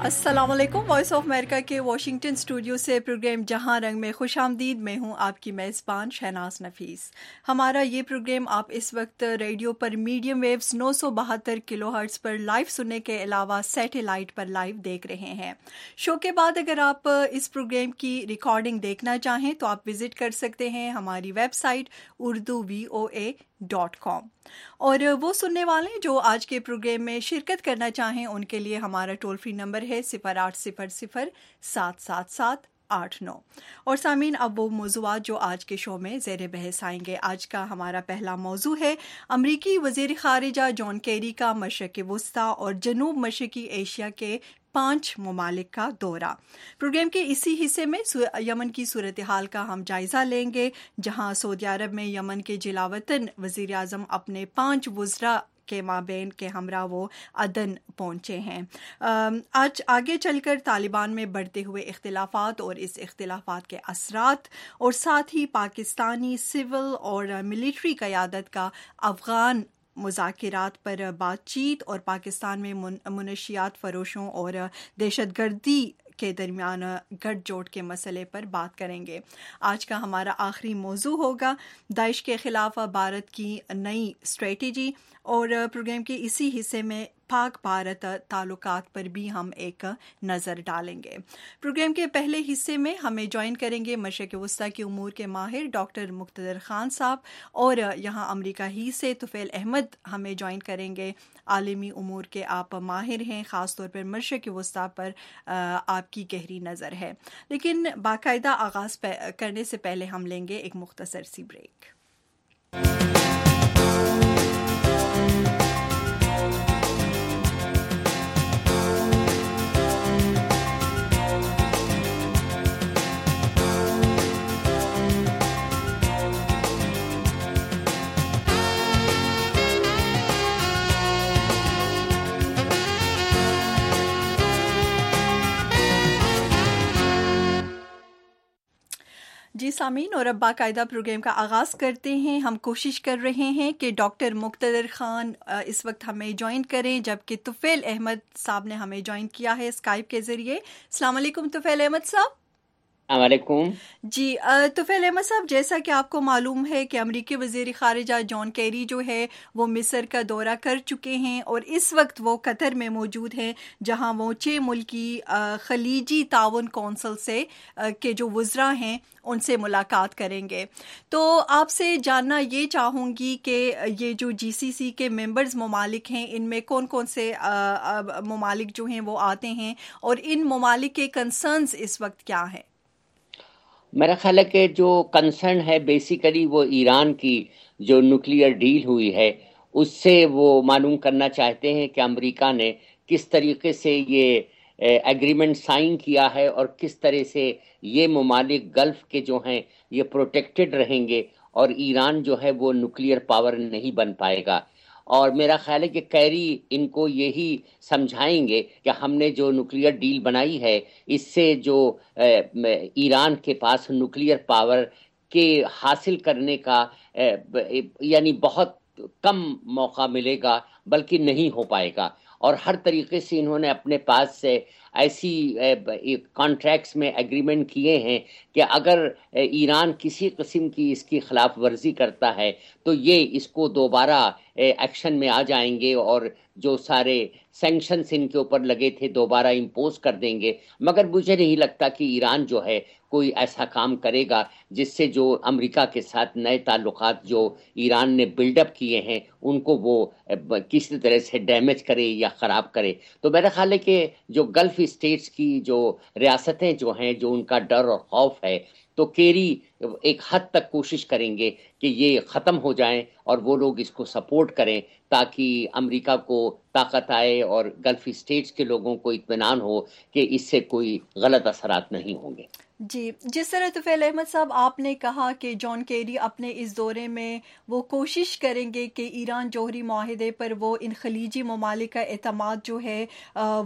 السلام علیکم، voice of America کے واشنگٹن اسٹوڈیو سے پروگرام جہاں رنگ میں خوش آمدید. میں ہوں آپ کی میزبان شہناز نفیس. ہمارا یہ پروگرام آپ اس وقت ریڈیو پر میڈیم ویوز 972 کلو ہرٹز پر لائیو سننے کے علاوہ سیٹلائٹ پر لائیو دیکھ رہے ہیں. شو کے بعد اگر آپ اس پروگرام کی ریکارڈنگ دیکھنا چاہیں تو آپ وزٹ کر سکتے ہیں ہماری ویب سائٹ urduvoa.com. اور وہ سننے والے جو آج کے پروگرام میں شرکت کرنا چاہیں ان کے لیے ہمارا ٹول فری نمبر ہے 0800-777-89. اور سامعین، اب وہ موضوعات جو آج کے شو میں زیر بحث آئیں گے. آج کا ہمارا پہلا موضوع ہے امریکی وزیر خارجہ جان کیری کا مشرق وسطی اور جنوب مشرقی ایشیا کے 5 ممالک کا دورہ. پروگرام کے اسی حصے میں یمن کی صورتحال کا ہم جائزہ لیں گے، جہاں سعودی عرب میں یمن کے جلاوطن وزیر اعظم اپنے 5 وزراء کے مابین کے ہمراہ وہ عدن پہنچے ہیں. آج آگے چل کر طالبان میں بڑھتے ہوئے اختلافات اور اس اختلافات کے اثرات، اور ساتھ ہی پاکستانی سول اور ملٹری قیادت کا افغان مذاکرات پر بات چیت اور پاکستان میں منشیات فروشوں اور دہشت گردی کے درمیان گٹھ جوڑ کے مسئلے پر بات کریں گے. آج کا ہمارا آخری موضوع ہوگا داعش کے خلاف بھارت کی نئی اسٹریٹجی، اور پروگرام کے اسی حصے میں پاک بھارت تعلقات پر بھی ہم ایک نظر ڈالیں گے. پروگرام کے پہلے حصے میں ہمیں جوائن کریں گے مشرق وسطی کے امور کے ماہر ڈاکٹر مقتدر خان صاحب، اور یہاں امریکہ ہی سے طفیل احمد ہمیں جوائن کریں گے. عالمی امور کے آپ ماہر ہیں، خاص طور پر مشرق وسطی پر آپ کی گہری نظر ہے. لیکن باقاعدہ آغاز کرنے سے پہلے ہم لیں گے ایک مختصر سی بریک. جی سامعین، اور اب باقاعدہ پروگرام کا آغاز کرتے ہیں. ہم کوشش کر رہے ہیں کہ ڈاکٹر مقتدر خان اس وقت ہمیں جوائن کریں، جبکہ طفیل احمد صاحب نے ہمیں جوائن کیا ہے اسکائپ کے ذریعے. السلام علیکم طفیل احمد صاحب. السلام علیکم. جی طفیل احمد صاحب، جیسا کہ آپ کو معلوم ہے کہ امریکی وزیر خارجہ جان کیری جو ہے وہ مصر کا دورہ کر چکے ہیں، اور اس وقت وہ قطر میں موجود ہیں، جہاں وہ 6 ملکی خلیجی تعاون کونسل سے کے جو وزراء ہیں ان سے ملاقات کریں گے. تو آپ سے جاننا یہ چاہوں گی کہ یہ جو جی سی سی کے ممبرز ممالک ہیں، ان میں کون کون سے ممالک جو ہیں وہ آتے ہیں، اور ان ممالک کے کنسرنز اس وقت کیا ہیں؟ میرا خیال ہے کہ جو کنسرن ہے بیسیکلی وہ ایران کی جو نیوکلیئر ڈیل ہوئی ہے اس سے وہ معلوم کرنا چاہتے ہیں کہ امریکہ نے کس طریقے سے یہ ایگریمنٹ سائن کیا ہے، اور کس طرح سے یہ ممالک گلف کے جو ہیں یہ پروٹیکٹڈ رہیں گے، اور ایران جو ہے وہ نیوکلیئر پاور نہیں بن پائے گا. اور میرا خیال ہے کہ کیری ان کو یہی سمجھائیں گے کہ ہم نے جو نیوکلیئر ڈیل بنائی ہے اس سے جو ایران کے پاس نیوکلیئر پاور کے حاصل کرنے کا یعنی بہت کم موقع ملے گا، بلکہ نہیں ہو پائے گا. اور ہر طریقے سے انہوں نے اپنے پاس سے ایسی کانٹریکٹس میں ایگریمنٹ کیے ہیں کہ اگر ایران کسی قسم کی اس کی خلاف ورزی کرتا ہے تو یہ اس کو دوبارہ ایکشن میں آ جائیں گے، اور جو سارے سینکشنز ان کے اوپر لگے تھے دوبارہ امپوز کر دیں گے. مگر مجھے نہیں لگتا کہ ایران جو ہے کوئی ایسا کام کرے گا جس سے جو امریکہ کے ساتھ نئے تعلقات جو ایران نے بلڈ اپ کیے ہیں ان کو وہ کسی طرح سے ڈیمیج کرے یا خراب کرے. تو میرا خیال ہے کہ جو گلف اسٹیٹس کی جو ریاستیں جو ہیں جو ان کا ڈر اور خوف ہے، تو کیری ایک حد تک کوشش کریں گے کہ یہ ختم ہو جائیں اور وہ لوگ اس کو سپورٹ کریں تاکہ امریکہ کو طاقت آئے اور گلف اسٹیٹس کے لوگوں کو اطمینان ہو کہ اس سے کوئی غلط اثرات نہیں ہوں گے. جی، جس طرح طفیل احمد صاحب آپ نے کہا کہ جان کیری اپنے اس دورے میں وہ کوشش کریں گے کہ ایران جوہری معاہدے پر وہ ان خلیجی ممالک کا اعتماد جو ہے